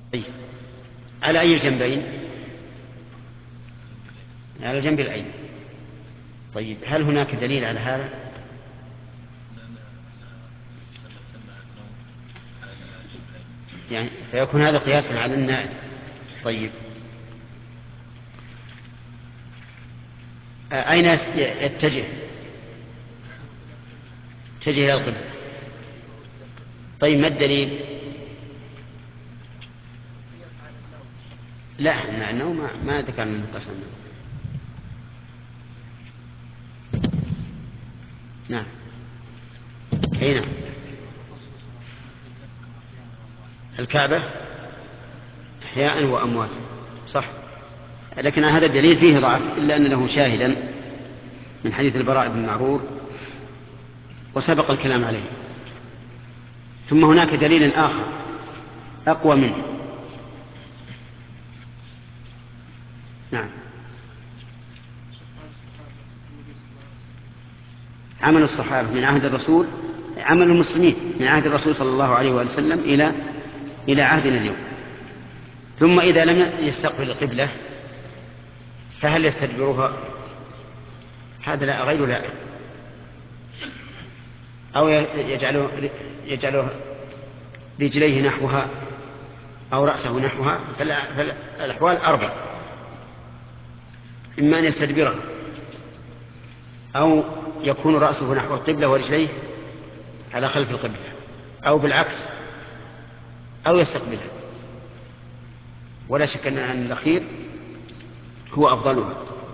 طيب، على أي الجنبين؟ على الجنب الأيمن. طيب، هل هناك دليل على هذا؟ يعني فيكون هذا قياسا على النائم. طيب، أين يتجه؟ يتجه إلى القبلة. طيب، ما الدليل؟ لا، مع النوم ما ذكر من قسم. نعم، أي نعم. الكعبة أحياء وأموات، صح. لكن هذا الدليل فيه ضعف، إلا أن له شاهدا من حديث البراء بن معرور وسبق الكلام عليه. ثم هناك دليل آخر أقوى منه. نعم، عمل الصحابة من عهد الرسول، عمل المسلمين من عهد الرسول صلى الله عليه وسلم إلى عهدنا اليوم. ثم إذا لم يستقبل القبلة فهل يستدبرها؟ هذا لا غير لائق. أو يجعله رجليه نحوها أو رأسه نحوها. فالأحوال أربع: إما أن يستدبرها، أو يكون رأسه نحو القبلة ورجليه على خلف القبلة، أو بالعكس، أو يستقبلها. ولا شك أن الأخير هو أفضلها.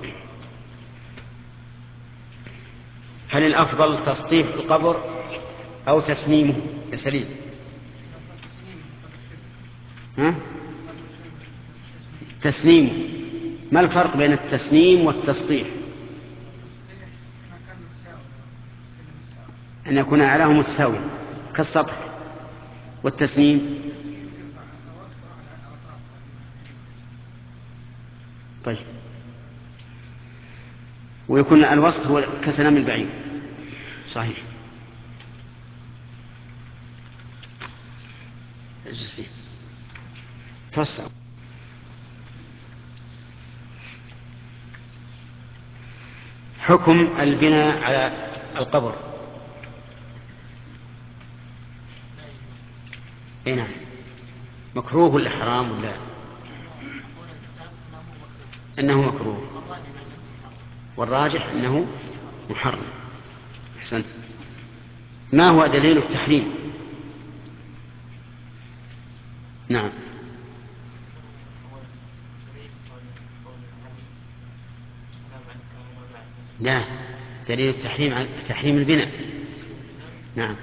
هل الأفضل تسطيح القبر أو تسنيمه يا سليم؟ تسنيمه. ما الفرق بين التسنيم والتسطيح؟ أن يكون أعلاه متساوي كالسطح. والتسنيم؟ طيب، ويكون الوسط هو كسنام البعير، صحيح. توسع. حكم البناء على القبر. اي نعم. مكروه ولا حرام ولا؟ انه مكروه، والراجح انه محرم. احسنت. ما هو دليل التحريم؟ نعم. لا، دليل التحريم عن تحريم البناء. نعم،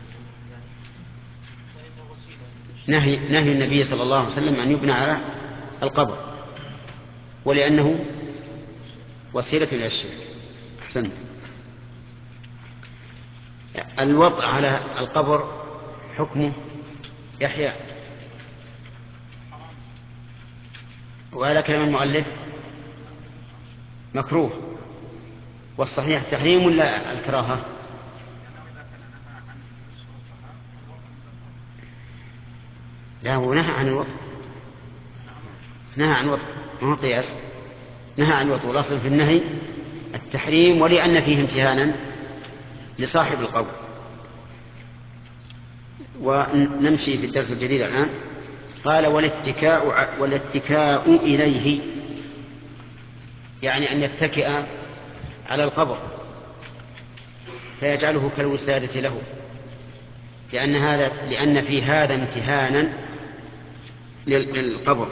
نهي النبي صلى الله عليه وسلم أن يبنى على القبر، ولأنه وسيلة إلى الشرك. أحسنت. الوضع على القبر حكمه يحيى، وهذا كلام المؤلف مكروه، والصحيح تحريم ولا الكراهة؟ لا، هو نهى عن الوضع، نهى عن الوضع، ما هو قياس. نهى عن الوضع، والأصل في النهي التحريم، ولأن فيه امتهانا لصاحب القبر. ونمشي في الدرس الجديد الآن. قال: والاتكاء إليه، يعني أن يتكئ على القبر فيجعله كالوسادة له، لأن في هذا امتهانا للقبر.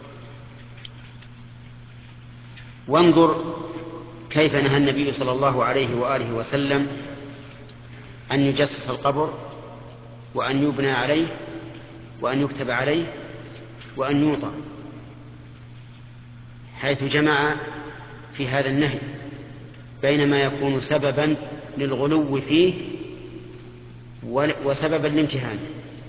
وانظر كيف نهى النبي صلى الله عليه وآله وسلم أن يجسس القبر، وأن يبنى عليه، وأن يكتب عليه، وأن يوطى، حيث جمع في هذا النهي بين ما يكون سببا للغلو فيه وسببا للامتهان.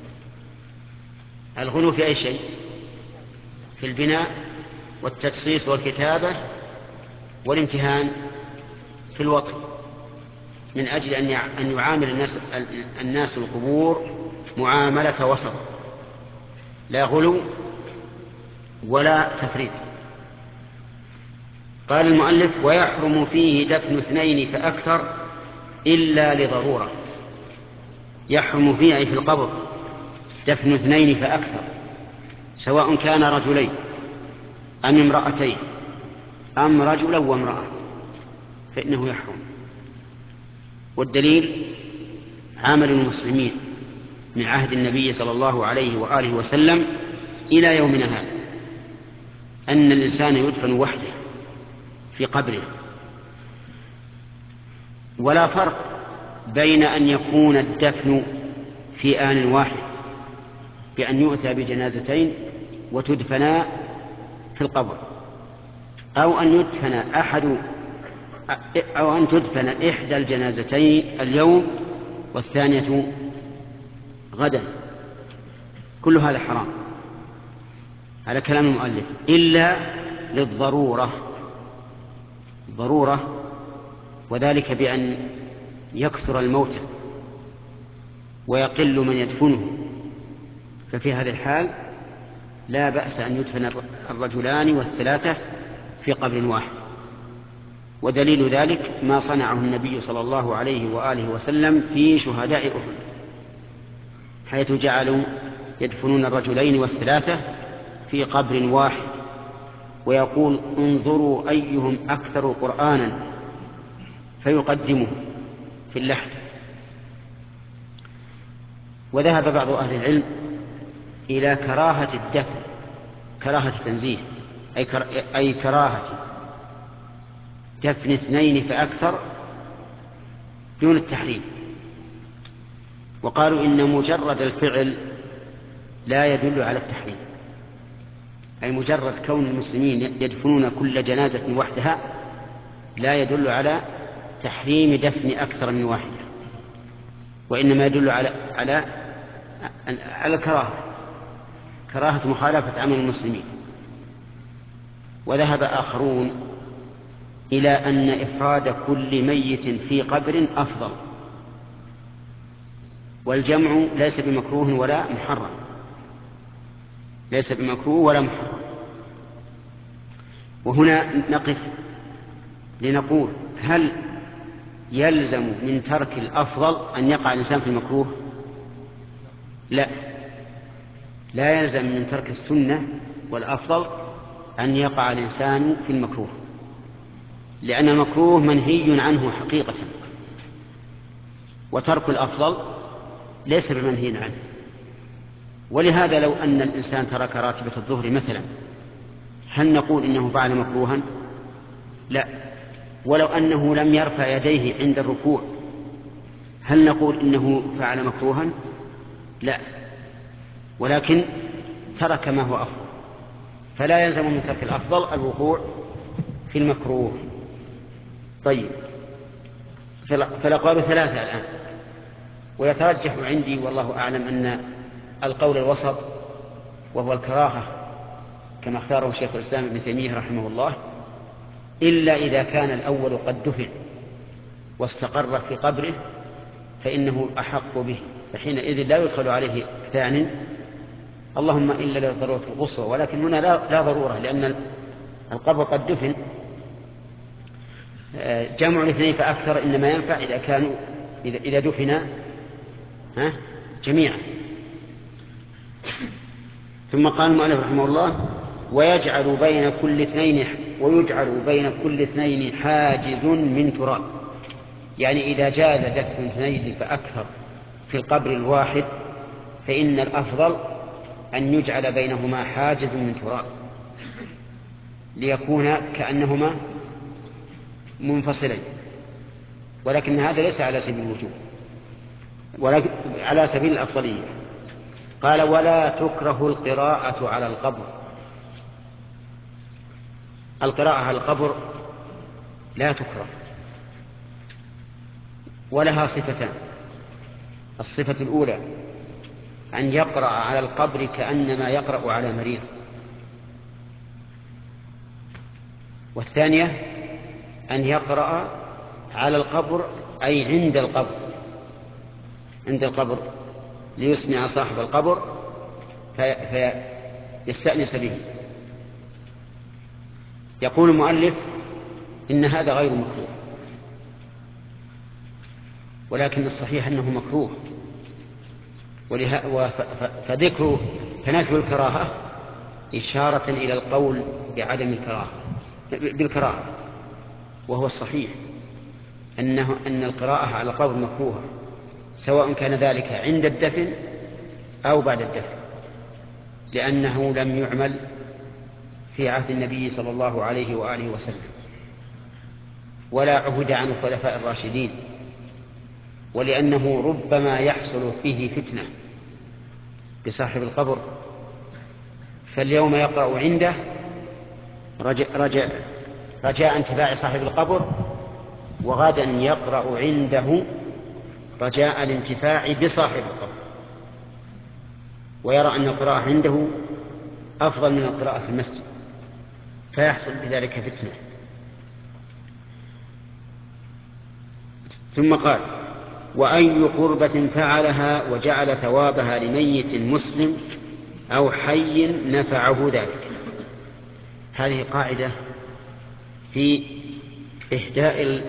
الغلو في أي شيء؟ في البناء والتجصيص والكتابة، والامتهان في الوطن، من أجل أن يعامل الناس القبور معاملة وسط، لا غلو ولا تفريط. قال المؤلف: ويحرم فيه دفن 2 فأكثر إلا لضرورة. يحرم فيه أي في القبر دفن 2 فأكثر، سواء كان رجلين أم امرأتين أم رجلا وامرأة، فإنه يحرم. والدليل عمل المسلمين من عهد النبي صلى الله عليه وآله وسلم إلى يومنا هذا، أن الإنسان يدفن وحده في قبره، ولا فرق بين أن يكون الدفن في آن واحد بأن يؤتى بجنازتين وتدفنا في القبر، أو أن تدفن إحدى الجنازتين اليوم والثانية غدا. كل هذا حرام على كلام المؤلف، إلا للضرورة، ضرورة، وذلك بأن يكثر الموتى ويقل من يدفنه، ففي هذه الحال لا بأس أن يدفن الرجلان والثلاثة في قبر واحد. ودليل ذلك ما صنعه النبي صلى الله عليه وآله وسلم في شهداء أحد، حيث جعلوا يدفنون الرجلين والثلاثة في قبر واحد، ويقول: انظروا أيهم أكثر قرآنا، فيقدمه في اللحد. وذهب بعض أهل العلم إلى كراهة الدفن، كراهة تنزيه، أي كراهة دفن 2 فأكثر دون التحريم، وقالوا إن مجرد الفعل لا يدل على التحريم، أي مجرد كون المسلمين يدفنون كل جنازة وحدها لا يدل على تحريم دفن أكثر من واحدة، وإنما يدل على الكراهة، كراهة مخالفة عمل المسلمين. وذهب آخرون إلى أن إفراد كل ميت في قبر أفضل، والجمع ليس بمكروه ولا محرم، ليس بمكروه ولا محرم. وهنا نقف لنقول: هل يلزم من ترك الأفضل أن يقع الإنسان في المكروه؟ لا، لا يلزم من ترك السنة والأفضل أن يقع الإنسان في المكروه، لأن المكروه منهي عنه حقيقة، وترك الأفضل ليس بمنهي عنه. ولهذا لو أن الإنسان ترك راتبة الظهر مثلا، هل نقول إنه فعل مكروها؟ لا. ولو أنه لم يرفع يديه عند الركوع، هل نقول إنه فعل مكروها؟ لا، ولكن ترك ما هو أفضل، فلا يلزم من ترك الأفضل الوقوع في المكروه. طيب، فالأقوال 3 الآن، ويترجح عندي والله أعلم أن القول الوسط وهو الكراهة كما اختاره شيخ الإسلام ابن تيمية رحمه الله، إلا إذا كان الأول قد دفن واستقر في قبره فإنه أحق به، فحينئذ لا يدخل عليه ثانٍ، اللهم إلا لضرورة القصوى، ولكن هنا لا ضرورة، لأن القبر قد دفن. جمع 2 فأكثر إنما ينفع إذا دفن جميعا. ثم قال المؤلف رحمه الله: ويجعل بين كل 2 حاجز من تراب، يعني إذا جاز دفن 2 فأكثر في القبر الواحد فإن الأفضل أن يجعل بينهما حاجز من تراب ليكون كأنهما منفصلين، ولكن هذا ليس على سبيل الوجوب، ولكن على سبيل الأفضلية. قال: ولا تكره القراءة على القبر. القراءة على القبر لا تكره، ولها صفتان: الصفة الأولى أن يقرأ على القبر كأنما يقرأ على مريض، والثانية أن يقرأ على القبر أي عند القبر ليسمع صاحب القبر فيستأنس به. يقول المؤلف إن هذا غير مكروه، ولكن الصحيح أنه مكروه، فنفي الكراهة إشارة إلى القول بعدم الكراهة بالكراهة، وهو الصحيح أن القراءة على قول مكروهة، سواء كان ذلك عند الدفن أو بعد الدفن، لأنه لم يعمل في عهد النبي صلى الله عليه وآله وسلم، ولا عهد عن الخلفاء الراشدين، ولأنه ربما يحصل فيه فتنة بصاحب القبر، فاليوم يقرأ عنده رجاء انتفاع صاحب القبر، وغدا يقرأ عنده رجاء الانتفاع بصاحب القبر، ويرى أن القراءة عنده أفضل من القراءة في المسجد، فيحصل بذلك فتنة. ثم قال: وأي قربة فعلها وجعل ثوابها لميت مسلم أو حي نفعه ذلك. هذه قاعدة في إهداء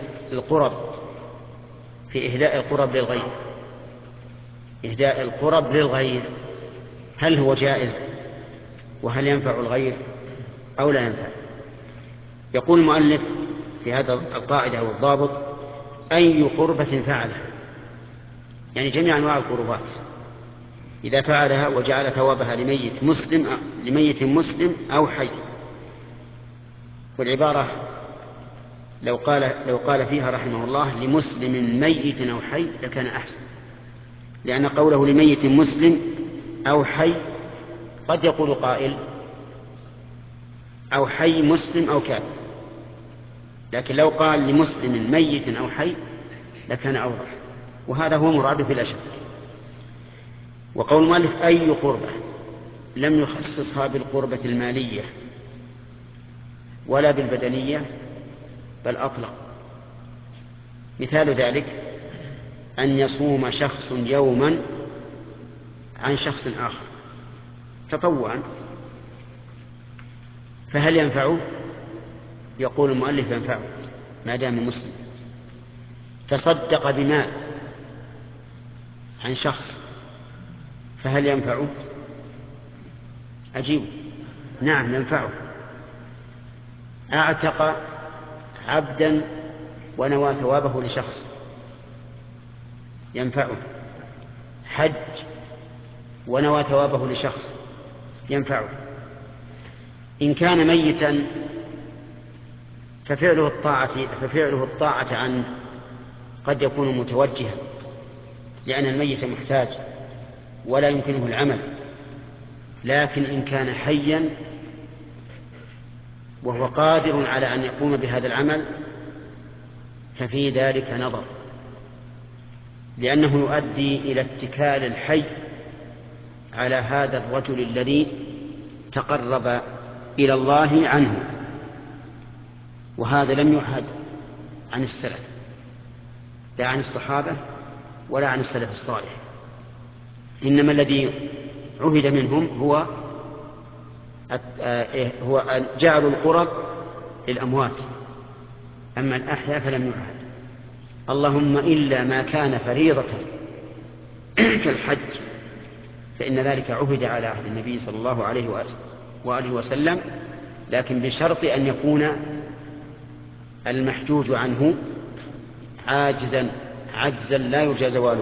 القرب للغير. إهداء القرب للغير هل هو جائز، وهل ينفع الغير أو لا ينفع؟ يقول المؤلف في هذا القاعدة والضابط: أي قربة فعلها، يعني جميع أنواع القربات إذا فعلها وجعل ثوابها لميت مسلم أو حي. والعبارة لو قال فيها رحمه الله لمسلم ميت أو حي لكان أحسن، لأن قوله لميت مسلم أو حي قد يقول قائل أو حي مسلم أو كافر، لكن لو قال لمسلم ميت أو حي لكان أوضح، وهذا هو مراده بلا شك. وقول المؤلف أي قربة لم يخصصها بالقربة المالية ولا بالبدنية، بل أطلق. مثال ذلك أن يصوم شخص يوما عن شخص آخر تطوعا، فهل ينفعه؟ يقول المؤلف ينفعه ما دام مسلم. تصدق بمال عن شخص فهل ينفعه؟ أجيب نعم ينفعه. أعتق عبدا ونوى ثوابه لشخص ينفعه. حج ونوى ثوابه لشخص ينفعه. إن كان ميتا ففعله الطاعة عنه قد يكون متوجها، لأن الميت محتاج ولا يمكنه العمل، لكن إن كان حيا وهو قادر على أن يقوم بهذا العمل ففي ذلك نظر، لأنه يؤدي إلى اتكال الحي على هذا الرجل الذي تقرب إلى الله عنه، وهذا لم يعهد عن السلف، لا عن الصحابة ولا عن السلف الصالح، إنما الذي عهد منهم هو جعل القرب للأموات، أما الأحياء فلم يعهد، اللهم إلا ما كان فريضة كالحج فإن ذلك عهد على عهد النبي صلى الله عليه وآله وسلم، لكن بشرط أن يكون المحجوج عنه عاجزا لا يرجى زواله.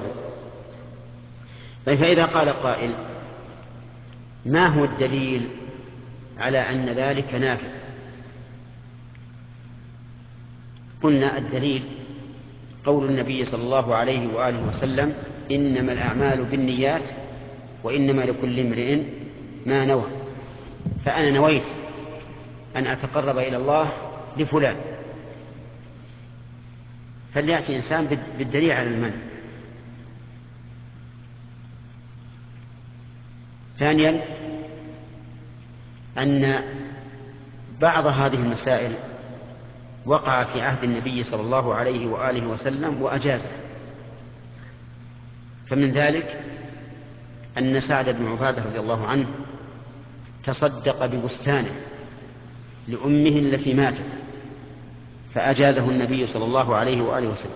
فإذا قال قائل ما هو الدليل على أن ذلك نافع؟ قلنا الدليل قول النبي صلى الله عليه وآله وسلم إنما الأعمال بالنيات وإنما لكل امرئ ما نوى، فأنا نويت أن أتقرب إلى الله لفلان، فليأتي إنسان بالدليل على المنع. ثانيا أن بعض هذه المسائل وقع في عهد النبي صلى الله عليه وآله وسلم وأجازه، فمن ذلك أن سعد بن عبادة رضي الله عنه تصدق ببستانه لأمه التي ماتت، فأجازه النبي صلى الله عليه وآله وسلم.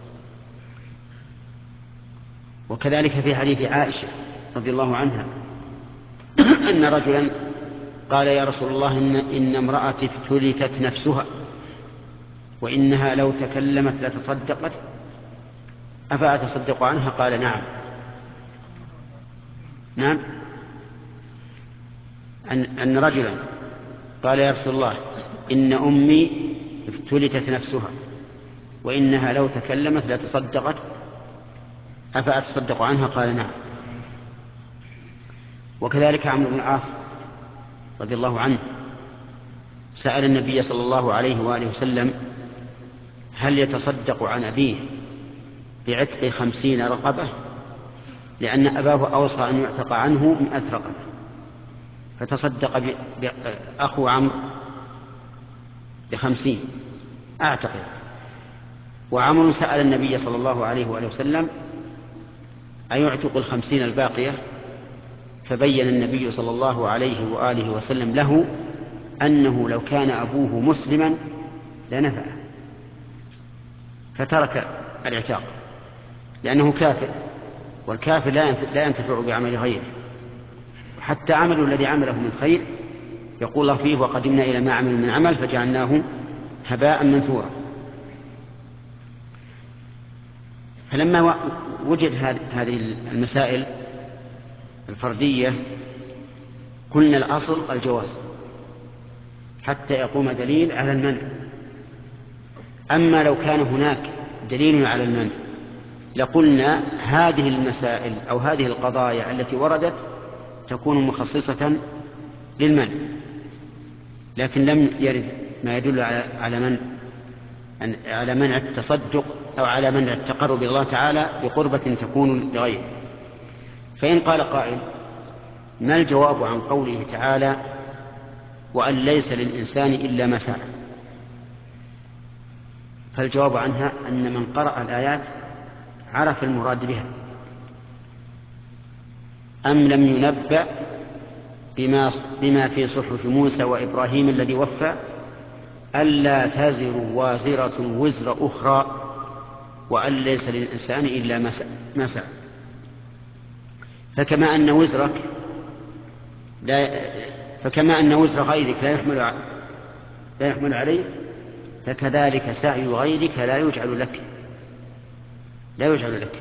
وكذلك في حديث عائشة رضي الله عنها أن رجلا قال: يا رسول الله، إن امرأتي افتلتت نفسها وإنها لو تكلمت لتصدقت، أفأتصدق عنها؟ قال: نعم. نعم. أن رجلا قال: يا رسول الله، إن أمي افتلتت نفسها وإنها لو تكلمت لتصدقت، أفأتصدق عنها؟ قال: نعم. وكذلك عمرو بن العاص رضي الله عنه سأل النبي صلى الله عليه وآله وسلم: هل يتصدق عن أبيه بعتق 50 رقبة؟ لأن أباه أوصى أن يعتق عنه 100 رقبة، فتصدق أخو عمرو ب50 أعتق. وعمرو سأل النبي صلى الله عليه وآله وسلم: أيعتق 50 الباقية؟ فبين النبي صلى الله عليه وآله وسلم له أنه لو كان أبوه مسلما لنفعه، فترك الاعتاق لأنه كافر، والكافر لا ينتفع بعمل غيره. حتى عمله الذي عمله من خير يقول الله فيه: وقدمنا إلى ما عملوا من عمل فجعلناه هباء منثورا. فلما وجد هذه المسائل الفردية قلنا الأصل الجواز حتى يقوم دليل على المنع. أما لو كان هناك دليل على المنع لقلنا هذه المسائل أو هذه القضايا التي وردت تكون مخصصة للمنع، لكن لم يرد ما يدل على منع التصدق أو على منع التقرب إلى الله تعالى بقربة تكون لغيره. فإن قال قائل: ما الجواب عن قوله تعالى: وأن ليس للإنسان إلا ما سعى؟ فالجواب عنها أن من قرأ الآيات عرف المراد بها. أم لم ينبأ بما في صحف موسى وإبراهيم الذي وفى ألا تزر وازرة وزر أخرى وأن ليس للإنسان إلا ما سعى. فكما أن وزر غيرك لا يحمل عليك، فكذلك سعي غيرك لا يجعل لك.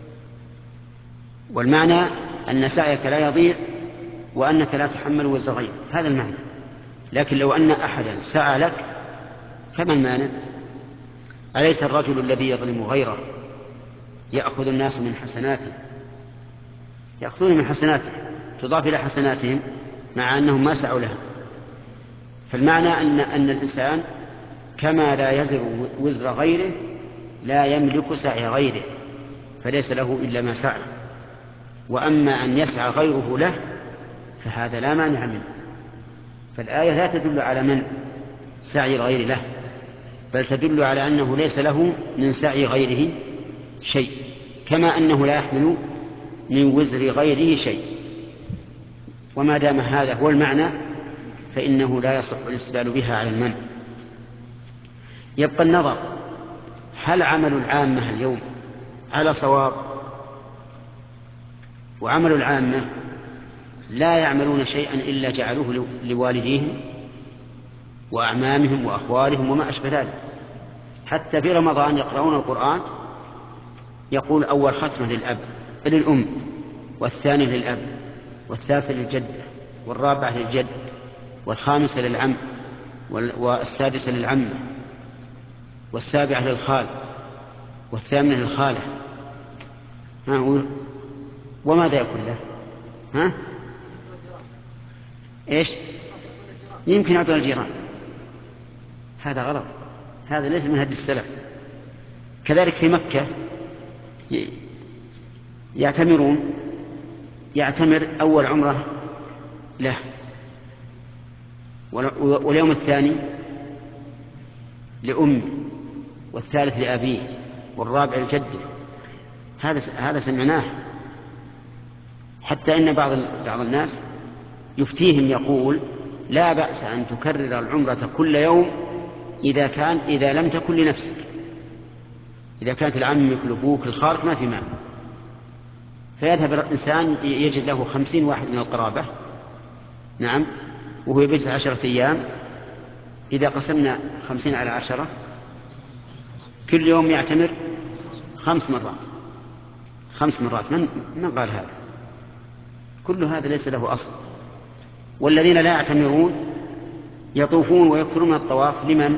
والمعنى أن سعيك لا يضيع وأنك لا تحمل وزر غيرك، هذا المعنى. لكن لو أن أحدا سعى لك فما المانع؟ أليس الرجل الذي يظلم غيره يأخذ الناس من حسناته، يأخذون من حسناته تضاف إلى حسناتهم مع أنهم ما سعوا لها؟ فالمعنى أن الإنسان كما لا يزر وزر غيره لا يملك سعي غيره، فليس له إلا ما سعى. وأما أن يسعى غيره له فهذا لا مانع منه. فالآية لا تدل على من سعي الغير له، بل تدل على أنه ليس له من سعي غيره شيء، كما أنه لا يحمل من وزر غيره شيء. وما دام هذا هو المعنى فإنه لا يصح الاستدلال بها على المنع. يبقى النظر: هل عمل العامة اليوم على صواب؟ وعمل العامة لا يعملون شيئا إلا جعلوه لوالديهم وأعمامهم وأخوالهم وما أشبه ذلك. حتى في رمضان يقرؤون القرآن، يقول أول ختمة للأم، والثاني للأب، والثالثة للجد، والرابعة للجد، والخامسة للعم، والسادسة للعمة، والسابعة للخال، والثامنة للخالة. وماذا يقول له؟ إيش؟ يمكن يعطي الجيران. هذا غلط، هذا ليس من هدي السلف. كذلك في مكة يعتمر أول عمرة له، واليوم الثاني لأمه، والثالث لأبيه، والرابع لجده. هذا سمعناه. حتى إن بعض الناس يفتيهم يقول لا بأس أن تكرر العمرة كل يوم إذا لم تكن لنفسك. إذا كانت لعمك لأبوك لخالك ما في معنى. فيذهب الإنسان يجد له 50 واحد من القرابة، نعم، وهو يبيت 10 أيام. إذا قسمنا 50 على 10 كل يوم يعتمر 5 مرات. 5 مرات، من قال هذا؟ كل هذا ليس له أصل. والذين لا يعتمرون يطوفون ويكثرون الطواف لمن؟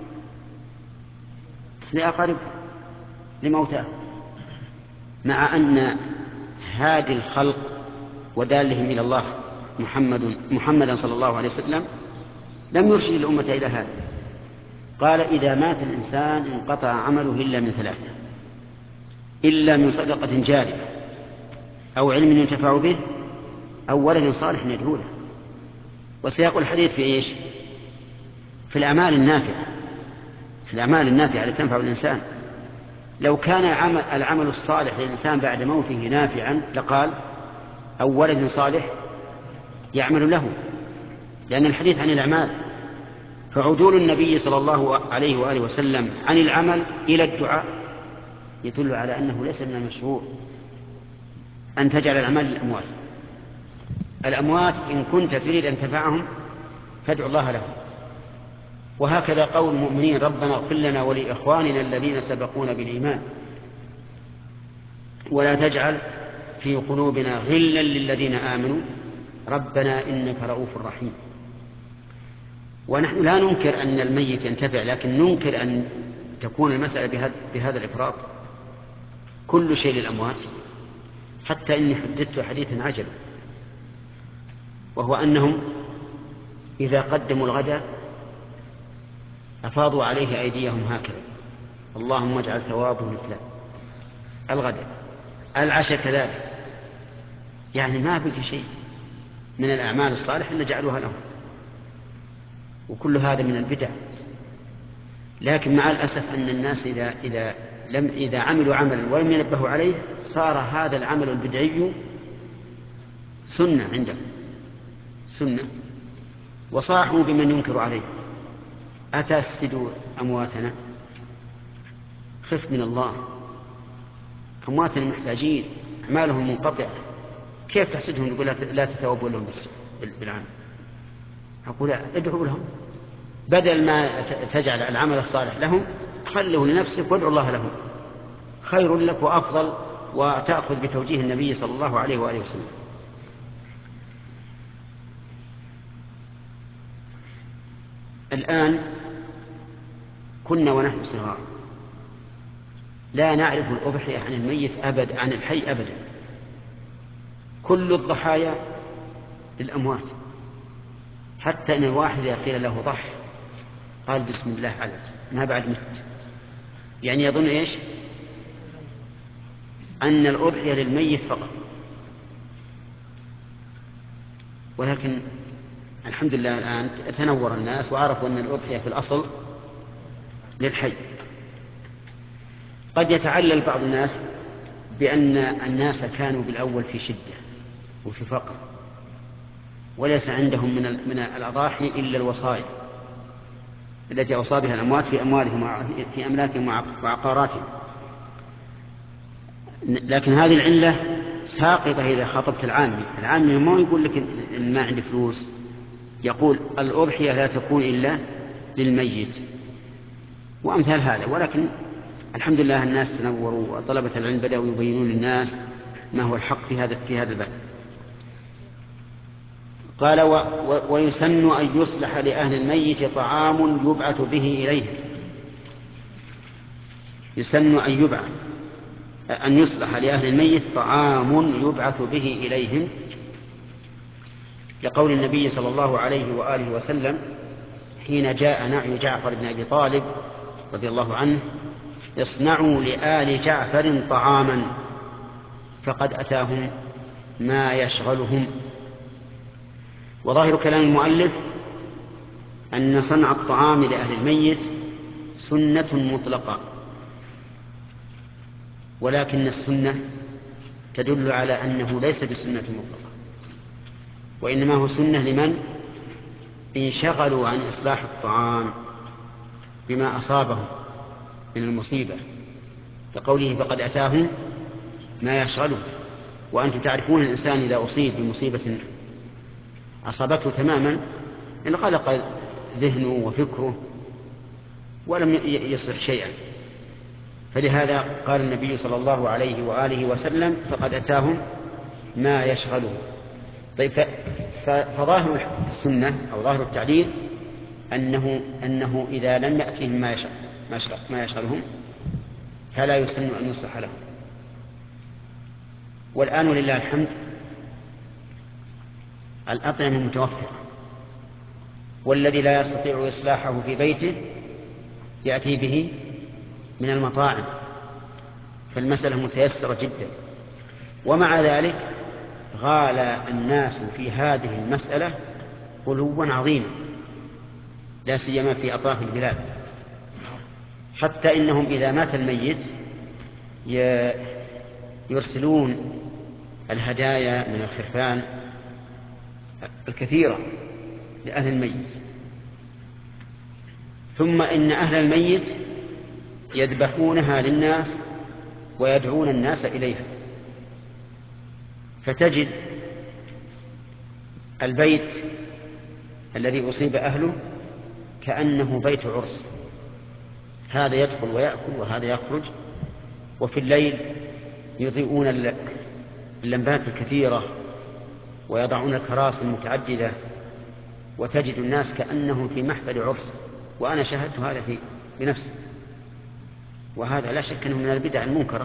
لأقاربهم، لموتاه، مع أن هادي الخلق ودالهم إلى الله محمدا صلى الله عليه وسلم لم يرشد الأمة إلى هذا. قال: إذا مات الإنسان انقطع عمله إلا من 3: إلا من صدقة جارية، أو علم ينتفع به، أو ولد صالح يدعو له. وسياق الحديث في إيش؟ في الأعمال النافعة، في الأعمال النافعة التي تنفع الإنسان. لو كان العمل الصالح للإنسان بعد موته نافعا لقال: أو ولد صالح يعمل له، لأن الحديث عن الأعمال. فعدول النبي صلى الله عليه وآله وسلم عن العمل إلى الدعاء يدل على أنه ليس من المشروع أن تجعل الأعمال للأموات. الأموات إن كنت تريد أن تنفعهم فادع الله لهم. وهكذا قول المؤمنين: ربنا اغفر لنا ولإخواننا الذين سبقونا بالإيمان ولا تجعل في قلوبنا غلا للذين آمنوا ربنا إنك رؤوف رحيم. ونحن لا ننكر أن الميت ينتفع، لكن ننكر أن تكون المسألة بهذا الإفراط. كل شيء للأموات. حتى إني حدثت حديثا عجبا، وهو أنهم إذا قدموا الغداء أفاضوا عليه أيديهم هكذا: اللهم اجعل ثوابه لفلان. الغداء، العشاء كذلك. يعني ما بقي شيء من الأعمال الصالحة نجعلها لهم. وكل هذا من البدع. لكن مع الأسف أن الناس إذا عملوا عملا ولم ينبهوا عليه صار هذا العمل البدعي سنة عندهم، سنة، وصاحوا بمن ينكر عليه: أتفسدوا أمواتنا؟ خف من الله، أمواتنا محتاجين، أعمالهم منقطعة، كيف تحسدهم؟ يقول لا تتوبوا لهم بالعمل. أقول ادعوا لهم، بدل ما تجعل العمل الصالح لهم خله لنفسك وادعوا الله لهم، خير لك وأفضل، وتأخذ بتوجيه النبي صلى الله عليه وآله وسلم. الآن كنا ونحن صغار لا نعرف الأضحية عن الميت أبدا، عن الحي أبدا. كل الضحايا للأموات، حتى أن الواحد إذا قيل له ضح قال بسم الله عليك، ما بعد مت. يعني يظن إيش؟ أن الأضحية للميت فقط. ولكن الحمد لله الآن تنور الناس وعرفوا أن الأضحية في الأصل للحي. قد يتعلل بعض الناس بأن الناس كانوا بالأول في شدة وفي فقر، وليس عندهم من الأضاحي إلا الوصايا التي أوصى بها الأموات في أموالهم، في أملاكهم وعقاراتهم. لكن هذه العلة ساقطة إذا خاطبت العامي ما يقول لك إن ما عندي فلوس، يقول الأضحية لا تكون إلا للميت وأمثال هذا. ولكن الحمد لله الناس تنوروا، وطلبة العلم بدأوا يبينون للناس ما هو الحق في هذا الباب. قال: ويسن أن يصلح لأهل الميت طعام يبعث به إليهم. يسن أن يصلح لأهل الميت طعام يبعث به إليهم، لقول النبي صلى الله عليه وآله وسلم حين جاء نعي جعفر بن أبي طالب رضي الله عنه: اصنعوا لآل جعفر طعاما، فقد أتاهم ما يشغلهم. وظاهر كلام المؤلف أن صنع الطعام لأهل الميت سنة مطلقة، ولكن السنة تدل على أنه ليس بسنة مطلقة، وإنما هو سنة لمن؟ انشغلوا عن إصلاح الطعام بما أصابهم من المصيبة، لقوله فقد أتاهم ما يشغله. وأنتم تعرفون الإنسان إذا أصيب بمصيبة أصابته تماما انغلق ذهنه وفكره ولم يصلح شيئا. فلهذا قال النبي صلى الله عليه وآله وسلم فقد أتاهم ما يشغله. طيب، فظاهر السنة أو ظاهر التعليل أنه إذا لم يأتهم ما يشغلهم فلا يسن أن يصلح لهم. والآن ولله الحمد الأطعمة متوفرة، والذي لا يستطيع إصلاحه في بيته يأتي به من المطاعم، فالمسألة متيسرة جدا. ومع ذلك غالى الناس في هذه المسألة غلوا عظيما، لا سيما في أطراف البلاد، حتى إنهم إذا مات الميت يرسلون الهدايا من الخرفان الكثيرة لأهل الميت، ثم إن أهل الميت يذبحونها للناس ويدعون الناس إليها، فتجد البيت الذي أصيب أهله كأنه بيت عرس، هذا يدخل ويأكل وهذا يخرج. وفي الليل يضيئون اللمبات الكثيرة ويضعون الكراسي المتعددة، وتجد الناس كأنهم في محفل عرس. وأنا شاهدت هذا بنفسي، وهذا لا شك أنه من البدع المنكرة.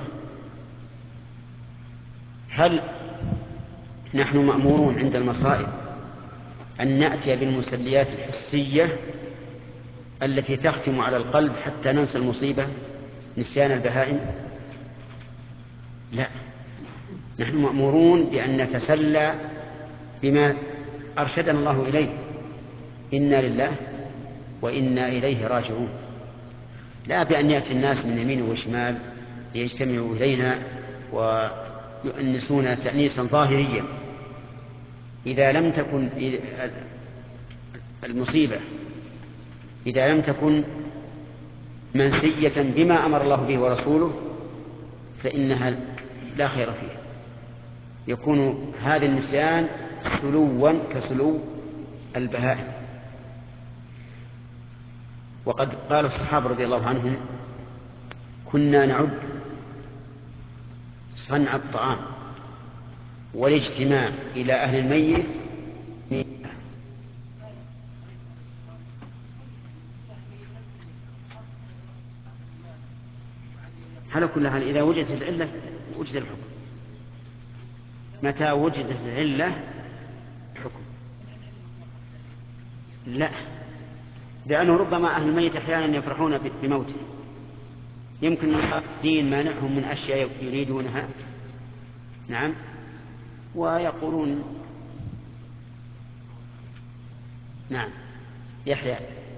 هل نحن مأمورون عند المصائب أن نأتي بالمسليات الحسية التي تختم على القلب حتى ننسى المصيبة نسيان البهائم؟ لا، نحن مأمورون بأن نتسلى بما أرشدنا الله إليه، إنا لله وإنا إليه راجعون، لا بأن يأتي الناس من يمين وشمال ليجتمعوا إلينا ويؤنسون تأنيسا ظاهريا. إذا لم تكن المصيبة إذا لم تكن منسية بما أمر الله به ورسوله فإنها لا خير فيها، يكون هذا النسيان سلوا كسلو البهائم. وقد قال الصحابة رضي الله عنهم كنا نعد صنع الطعام والاجتماع إلى أهل الميت على كل حال. إذا وجدت العلة وجد الحكم، متى وجدت العلة الحكم. لا، لأنه ربما أهل الميت أحيانا يفرحون بموته، يمكن الدين مانعهم من أشياء يريدونها، نعم، ويقولون نعم. يحيى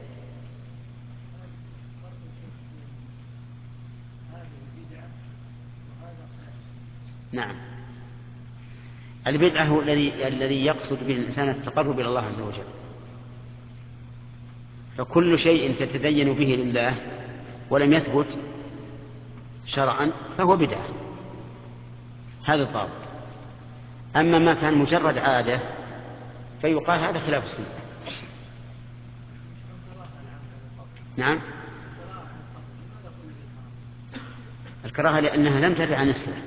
نعم. البدعة هو الذي يقصد به الإنسان التقرب إلى الله عز وجل، فكل شيء تتدين به لله ولم يثبت شرعا فهو بدعة، هذا الضابط. أما ما كان مجرد عادة فيقال هذا خلاف السنة. نعم، الكراهة لأنها لم ترد عن السنة.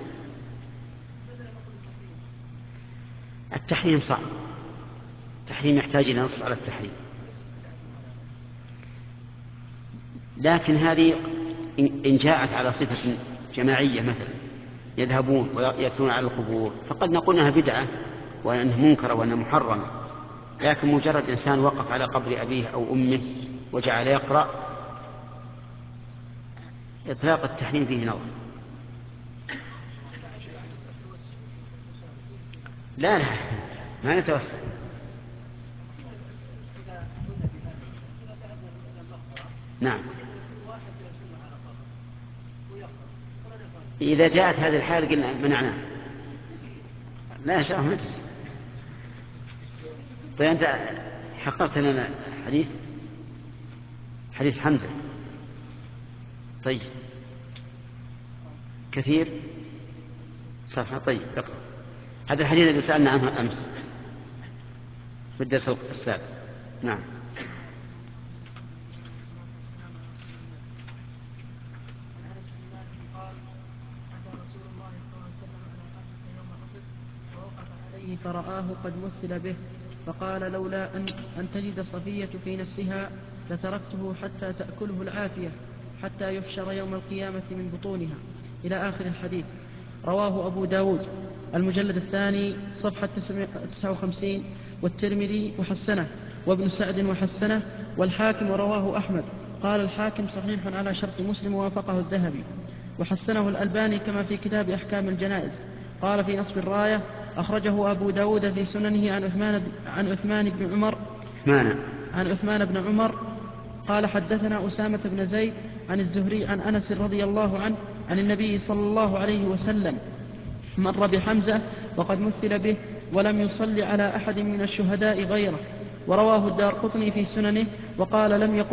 التحريم صعب، التحريم يحتاج إلى نص على التحريم، لكن هذه إن جاءت على صفة جماعية مثلا يذهبون ويأتون على القبور فقد نقول أنها بدعة وأنها منكرة وأنها محرمة. لكن مجرد إنسان وقف على قبر أبيه أو أمه وجعل يقرأ، إطلاق التحريم فيه نظر. لا ما نتوسع. نعم، إذا جاءت هذه الحالة قلنا منعناه، لا شرح مثل. طيب أنت حققت لنا حديث حمزة. طيب كثير صفحة. طيب اقرأ هذا الحديث الذي سألنا عنه أمس في الدرس السابق. نعم. فرآه قد مثل به فقال لولا أن تجد صفية في نفسها لتركته حتى تأكله العافية حتى يحشر يوم القيامة من بطونها إلى آخر الحديث. رواه أبو داود المجلد الثاني صفحة 59 والترمذي وحسنه وابن سعد وحسنه والحاكم ورواه أحمد. قال الحاكم صحيح على شرط مسلم ووافقه الذهبي وحسنه الألباني كما في كتاب أحكام الجنائز. قال في نصب الراية أخرجه أبو داود في سننه عن عثمان بن عمر قال حدثنا أسامة بن زيد عن الزهري عن أنس رضي الله عنه عن النبي صلى الله عليه وسلم مر بحمزة وقد مثل به ولم يصل على أحد من الشهداء غيره. ورواه الدارقطني في سننه وقال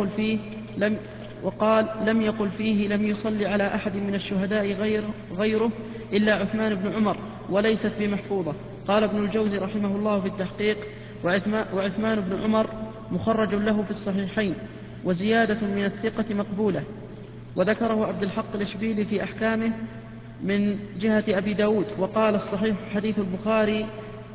لم يقل فيه لم يصل على أحد من الشهداء غيره إلا عثمان بن عمر وليست بمحفوظة. قال ابن الجوزي رحمه الله في التحقيق وعثمان بن عمر مخرج له في الصحيحين وزيادة من الثقة مقبولة. وذكره عبد الحق الإشبيلي في أحكامه من جهة أبي داود وقال الصحيح حديث البخاري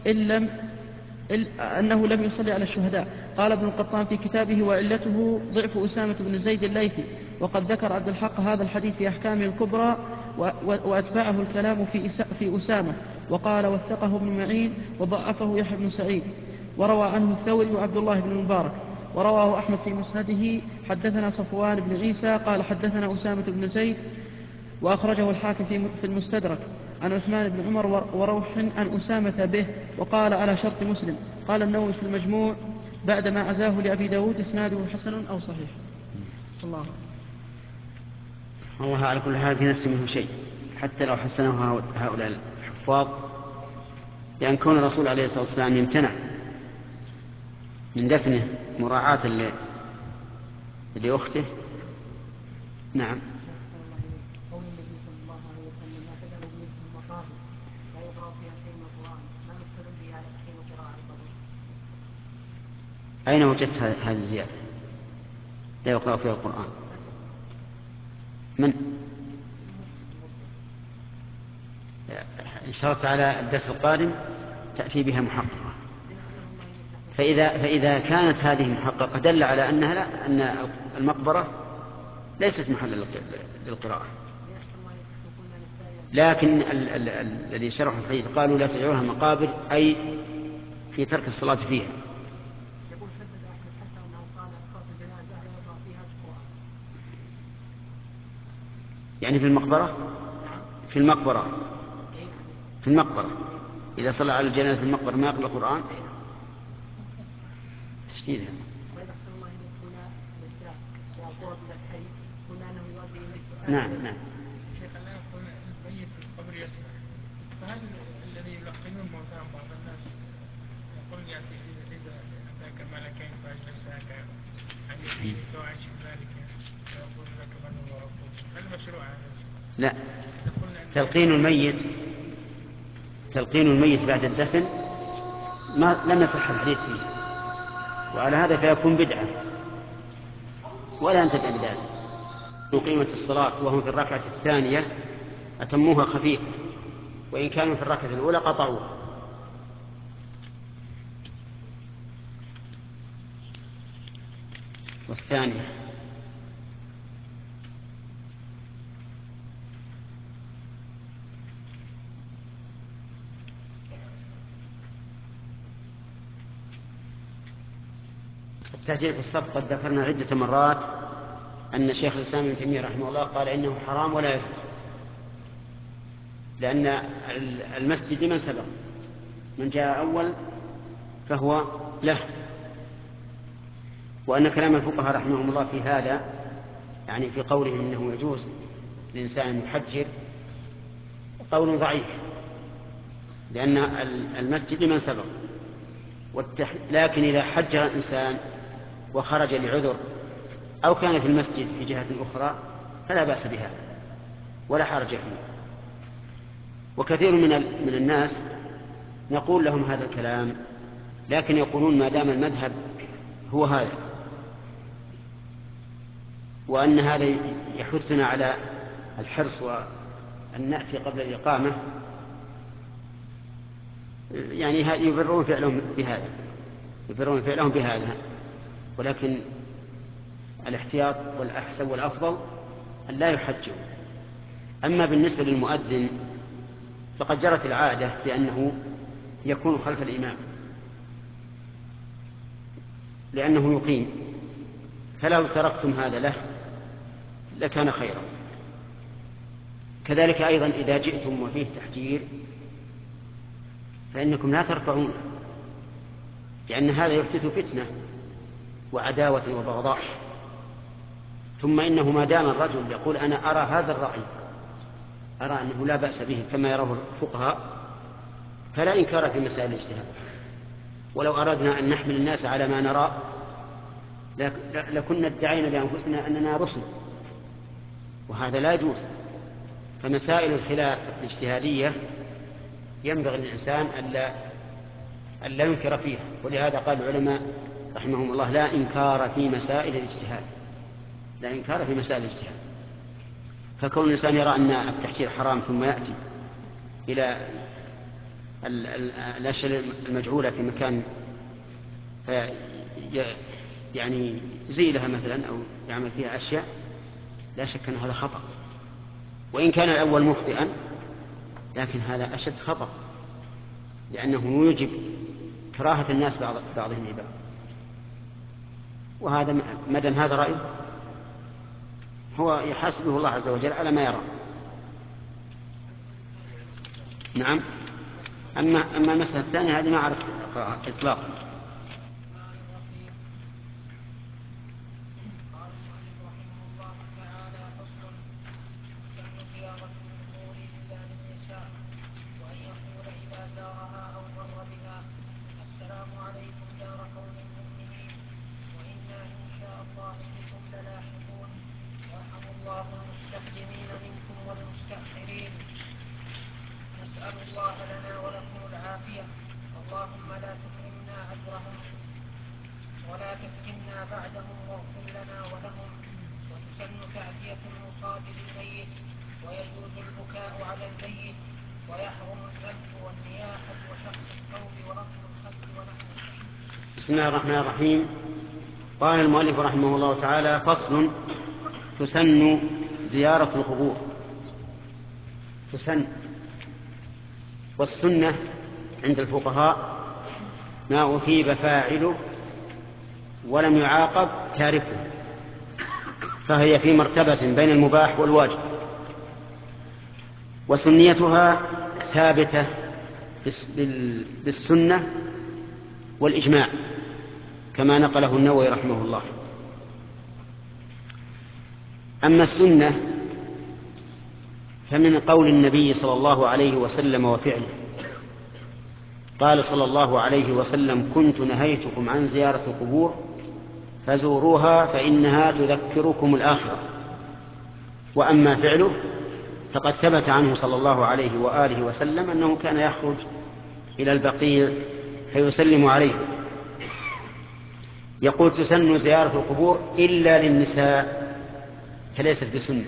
أنه لم يصلي على الشهداء. قال ابن القطان في كتابه وعلته ضعف أسامة بن زيد الليثي. وقد ذكر عبد الحق هذا الحديث في أحكامه الكبرى وأتبعه الكلام في أسامة وقال وثقه ابن معين وضعفه يحيى بن سعيد. وروى عنه الثوري وعبد الله بن المبارك. ورواه أحمد في مسنده حدثنا صفوان بن عيسى قال حدثنا أسامة بن زيد وأخرجه الحاكم في المستدرك عن عثمان بن عمر وروح عن أسامة به وقال على شرط مسلم. قال النووي في المجموع بعدما عزاه لأبي داود إسناده حسن أو صحيح. الله على كل حال في نفس منه شيء حتى لو حسنه هؤلاء الحفاظ لأن كون الرسول عليه الصلاة والسلام يمتنع من دفنه مراعاة لأخته. نعم. قول النبي صلى الله عليه وسلم لا تجعلوا بيوتكم مقابر لا يقرأ فيها شيء من القرآن ما يقصد به على تحريم قراءة القبر. أين وجدت هذه الزيادة لا يقرأ فيها القرآن؟ من إن شرط على الدرس القادم تأتي بها محققة. فإذا كانت هذه محققة دل على أن المقبرة ليست محلا للقراءة. لكن الذي شرحوا الحديث قالوا لا تجعلوها مقابر أي في ترك الصلاة فيها. يعني في المقبرة إذا صلى على الجنازة في المقبرة ما يقرأ القرآن تشديدها. نعم. شيخ الآن يقول الميت في القبر يسمع فهل الذي يلقنون موتاهم بعض الناس يقول يأتي إذا أتاك ملكين فأجلساك عن يمينك وعن شمالك ويقول لك من هو ربك هل مشروع هذا؟ لا. تلقين الميت بعد الدفن لم يصح الحديث فيه وعلى هذا فيكون بدعة ولا ينتفع بذلك. قيمة الصلاة وهم في الركعة الثانية أتموها خفيفة وإن كانوا في الركعة الأولى قطعوها. والثانية التعجيل في الصف قد ذكرنا عدة مرات أن شيخ الإسلام ابن تيمية رحمه الله قال إنه حرام ولا يجوز لأن المسجد لمن سبق من جاء أول فهو له. وأن كلام الفقهاء رحمهم الله في هذا يعني في قولهم إنه يجوز للإنسان يحجر قول ضعيف لأن المسجد لمن سبق لكن إذا حجر الإنسان وخرج لعذر أو كان في المسجد في جهة أخرى فلا بأس بها ولا حرج فيه. وكثير من الناس نقول لهم هذا الكلام، لكن يقولون ما دام المذهب هو هذا وأن هذا يحثنا على الحرص وأن نأتي قبل الإقامة، يعني يبررون فعلهم بهذا. ولكن الاحتياط والأحسن والأفضل أن لا يحجوا. أما بالنسبة للمؤذن فقد جرت العادة بأنه يكون خلف الإمام لأنه يقيم، فلو تركتم هذا له لكان خيرا. كذلك أيضا إذا جئتم وفيه تحجير فإنكم لا ترفعونه، لأن هذا يحدث فتنة وعداوة وبغضاء. ثم إنه ما دام الرجل يقول أنا أرى هذا الرأي، أرى أنه لا بأس به كما يراه الفقهاء، فلا إنكار في مسائل الاجتهاد. ولو أردنا أن نحمل الناس على ما نرى لكنا ادعينا بأنفسنا أننا رسل، وهذا لا يجوز. فمسائل الخلاف الاجتهادية ينبغي للإنسان أن لا ينكر فيها، ولهذا قال العلماء رحمهم الله لا إنكار في مسائل الاجتهاد، لا إنكار في مسائل الاجتهاد. فكون الإنسان يرى أن التحجير حرام ثم يأتي إلى الأشياء المجعولة في مكان يعني يزيلها مثلا أو يعمل فيها أشياء، لا شك أن هذا خطأ. وإن كان الأول مخطئا لكن هذا أشد خطأ، لأنه يوجب كراهة الناس بعضهم لبعض. وهذا مدام هذا رأي هو يحاسبه الله عز وجل على ما يرى. نعم. أما المسألة الثانية هذه ما أعرف إطلاقا. نسأل الله لنا ولكم العافية. اللهم لا تحرمنا أجرهم ولا تفتنا بعدهم واغفر لنا ولهم. وتسن تعزية المصاب بالميت ويجوز البكاء على الميت ويحرم الذبح والنياحة وشق الثوب ورفع الخد ونحوه. بسم الله الرحمن الرحيم. قال المؤلف رحمه الله تعالى: فصل. تسن زيارة القبور. تسن، والسنة عند الفقهاء ما أثيب فاعله ولم يعاقب تاركه، فهي في مرتبة بين المباح والواجب. وسنيتها ثابتة بالسنة والإجماع كما نقله النووي رحمه الله. أما السنة فمن قول النبي صلى الله عليه وسلم وفعله. قال صلى الله عليه وسلم: كنت نهيتكم عن زيارة القبور فزوروها فإنها تذكركم الآخرة. وأما فعله فقد ثبت عنه صلى الله عليه وآله وسلم أنه كان يخرج إلى البقيع فيسلم عليه. يقول: تسن زيارة القبور إلا للنساء فليست بسنة.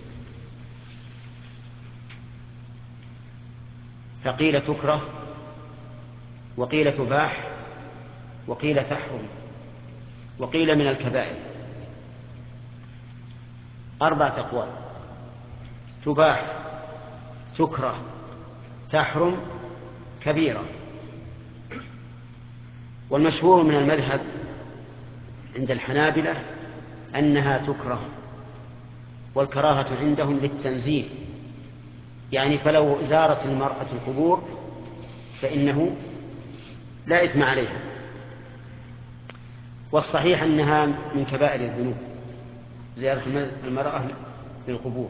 فقيل تكره، وقيل تباح، وقيل تحرم، وقيل من الكبائر. 4 أقوال: تباح، تكره، تحرم، كبيرة. والمشهور من المذهب عند الحنابلة أنها تكره، والكراهة عندهم للتنزيل، يعني فلو زارت المرأة القبور فإنه لا إثم عليها. والصحيح أنها من كبائر الذنوب زيارة المرأة للقبور.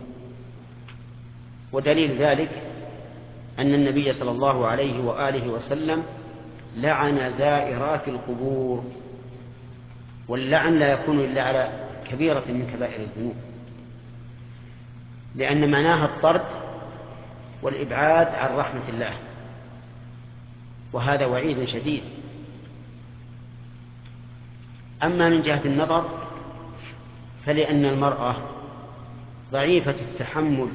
ودليل ذلك أن النبي صلى الله عليه وآله وسلم لعن زائرات القبور. واللعن لا يكون إلا على كبيرة من كبائر الذنوب، لأن معناها الطرد والإبعاد عن رحمة الله، وهذا وعيد شديد. أما من جهة النظر فلأن المرأة ضعيفة التحمل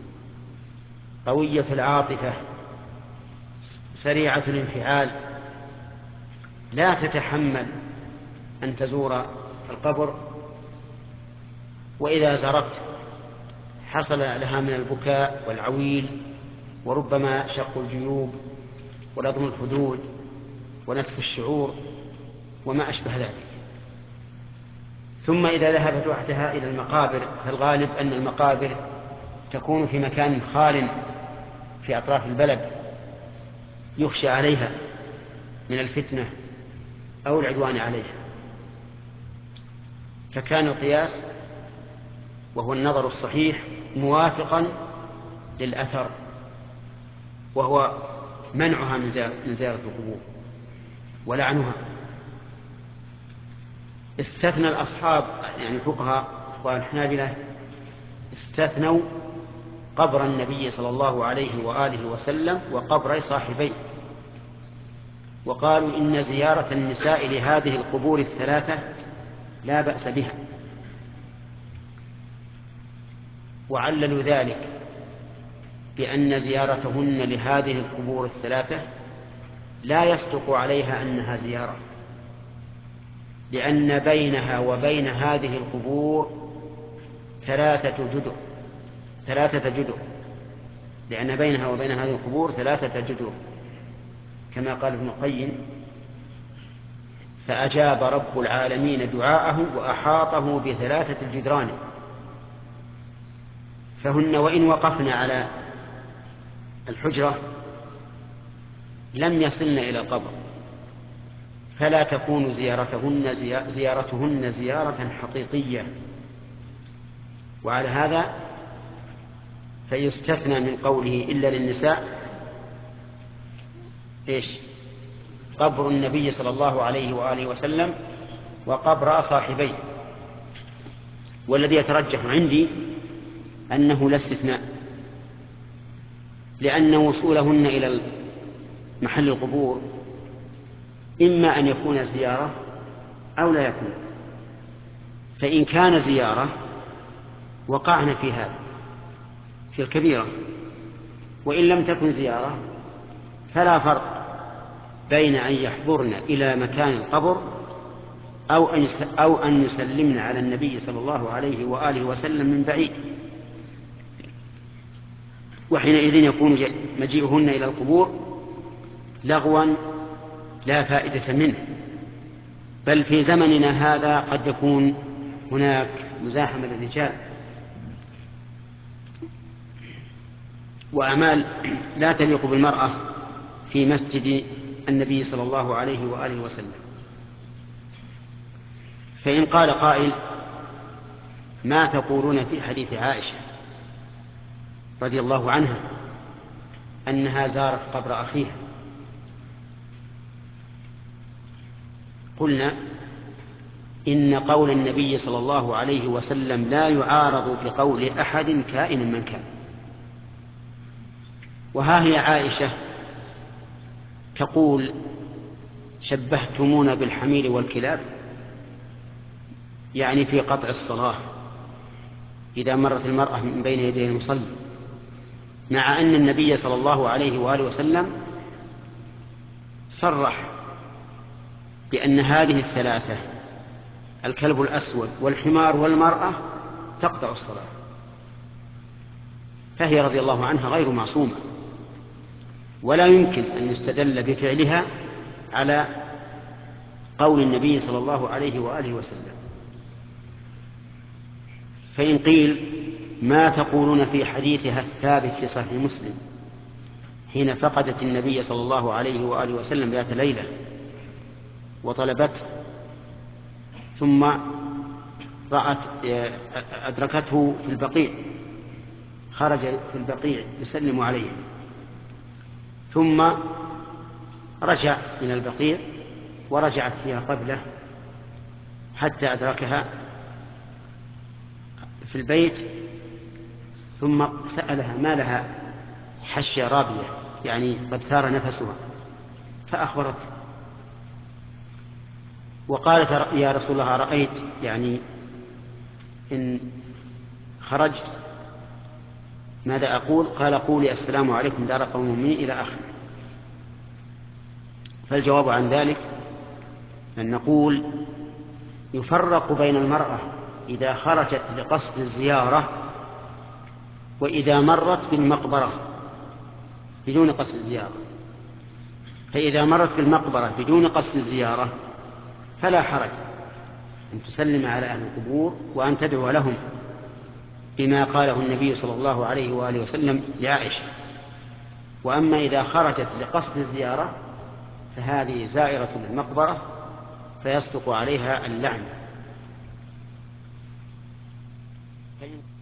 قوية العاطفة سريعة الانفعال، لا تتحمل أن تزور القبر، وإذا زارت حصل لها من البكاء والعويل، وربما شق الجيوب ولضم الخدود ونتف الشعور وما أشبه ذلك. ثم إذا ذهبت وحدها إلى المقابر، فالغالب أن المقابر تكون في مكان خال في أطراف البلد يخشى عليها من الفتنة أو العدوان عليها، فكان القياس وهو النظر الصحيح موافقا للأثر، وهو منعها من زيارة القبور ولعنها. استثنى الأصحاب يعني الفقهاء والحنابلة استثنوا قبر النبي صلى الله عليه وآله وسلم وقبر صاحبيه، وقالوا إن زيارة النساء لهذه القبور الثلاثة لا بأس بها، وعللوا ذلك بأن زيارتهن لهذه القبور الثلاثة لا يصدق عليها أنها زيارة، لأن بينها وبين هذه القبور ثلاثة جدر، لأن بينها وبين هذه القبور 3 جدر كما قال ابن القيم: فأجاب رب العالمين دعاءه وأحاطه ب3 الجدران. فهن وإن وقفن على الحجرة لم يصلن إلى القبر، فلا تكون زيارتهن زيارة حقيقية. وعلى هذا فيستثنى من قوله إلا للنساء قبر النبي صلى الله عليه وآله وسلم وقبر صاحبيه. والذي يترجح عندي أنه لا استثناء، لأن وصولهن إلى محل القبور إما أن يكون زيارة أو لا يكون، فإن كان زيارة وقعنا في هذا في الكبيرة، وإن لم تكن زيارة فلا فرق بين أن يحضرن إلى مكان القبر أو أن يسلمن على النبي صلى الله عليه وآله وسلم من بعيد، وحينئذ يكون مجيئهن إلى القبور لغوا لا فائدة منه. بل في زمننا هذا قد يكون هناك مزاحمة للرجال وأعمال لا تليق بالمرأة في مسجد النبي صلى الله عليه وآله وسلم. فإن قال قائل: ما تقولون في حديث عائشة رضي الله عنها أنها زارت قبر أخيها؟ قلنا: إن قول النبي صلى الله عليه وسلم لا يعارض بقول أحد كائن من كان. وها هي عائشة تقول: شبهتمونا بالحمير والكلاب، يعني في قطع الصلاة إذا مرت المرأة من بين يدي المصلي، مع أن النبي صلى الله عليه وآله وسلم صرح بأن هذه ال3 الكلب الأسود والحمار والمرأة تقطع الصلاة، فهي رضي الله عنها غير معصومة، ولا يمكن أن يستدل بفعلها على قول النبي صلى الله عليه وآله وسلم. فإن قيل: ما تقولون في حديثها الثابت في صحيح مسلم حين فقدت النبي صلى الله عليه وآله وسلم ذات ليلة وطلبته، ثم أدركته في البقيع، خرج في البقيع يسلم عليه، ثم رجع من البقيع ورجعت فيها قبله حتى أدركها في البيت، ثم سألها ما لها حشة رابية، يعني قد ثار نفسها، فأخبرته وقالت يا رسول الله رأيت يعني إن خرجت ماذا أقول؟ قال قولي السلام عليكم دار قوم مؤمنين إلى آخره. فالجواب عن ذلك أن نقول يفرق بين المرأة إذا خرجت لقصد الزيارة وإذا مرت بالمقبرة بدون قصد الزيارة. فإذا مرت بالمقبرة بدون قصد الزيارة فلا حرج أن تسلم على أهل القبور وأن تدعو لهم بما قاله النبي صلى الله عليه وآله وسلم لعائشة. وأما إذا خرجت لقصد الزيارة فهذه زائرة للمقبرة فيصدق عليها اللعن.